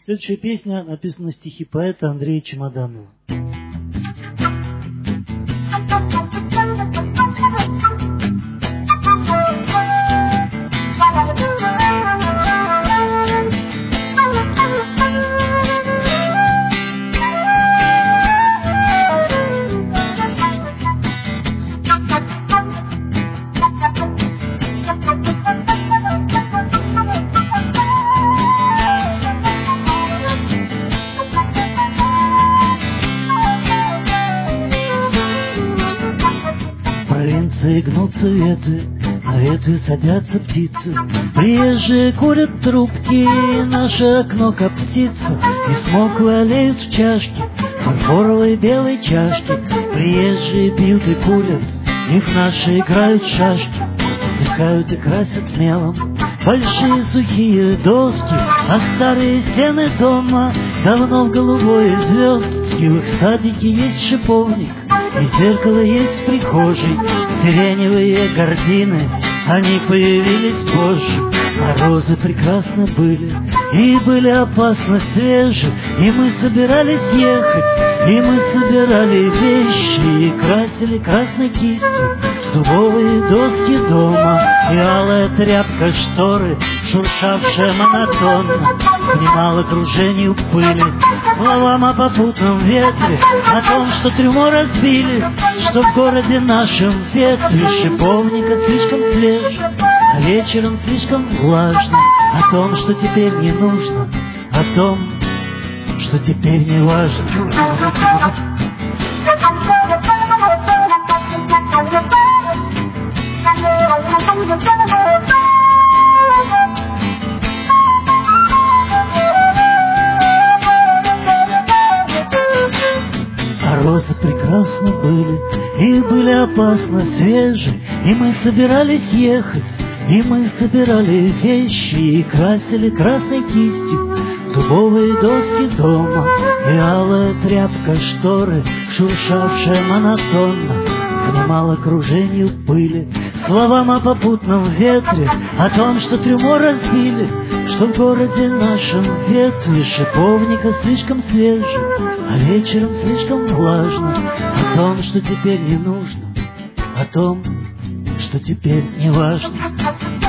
Следующая песня написана на стихи поэта Андрея Чемоданова. Гнутся ветви, на ветви садятся птицы. Приезжие курят трубки, наше окно коптится. И смоквы олеют в чашке, фарфоровой белой чашке. Приезжие пьют и курят, их наши играют в шашки. Вздыхают и красят мелом большие сухие доски, а старые стены дома давно в голубой звездке. В их садике есть шиповник, и зеркало есть в прихожей. Сиреневые гардины, они появились позже. А розы прекрасно были, и были опасно свежи. И мы собирались ехать, и мы собирали вещи, и красили красной кистью дубовые доски дома. И алая тряпка шторы, шуршавшая монотонно, внимала кружению пыли, словам о попутном ветре, о том, что трюмо разбили, что в городе нашем ветви шиповника слишком свеж, а вечером слишком влажно, о том, что теперь не нужно, о том, что теперь не важно. А розы прекрасно были, и были опасно свежи. И мы собирались ехать, и мы собирали вещи, и красили красной кистью дубовые доски дома. И алая тряпка шторы, шуршавшая монотонно, внимала кружению пыли, словам о попутном ветре, о том, что трюмо разбили, что в городе нашем ветви шиповника слишком свежий, а вечером слишком влажно, о том, что теперь не нужно, о том, что теперь не важно.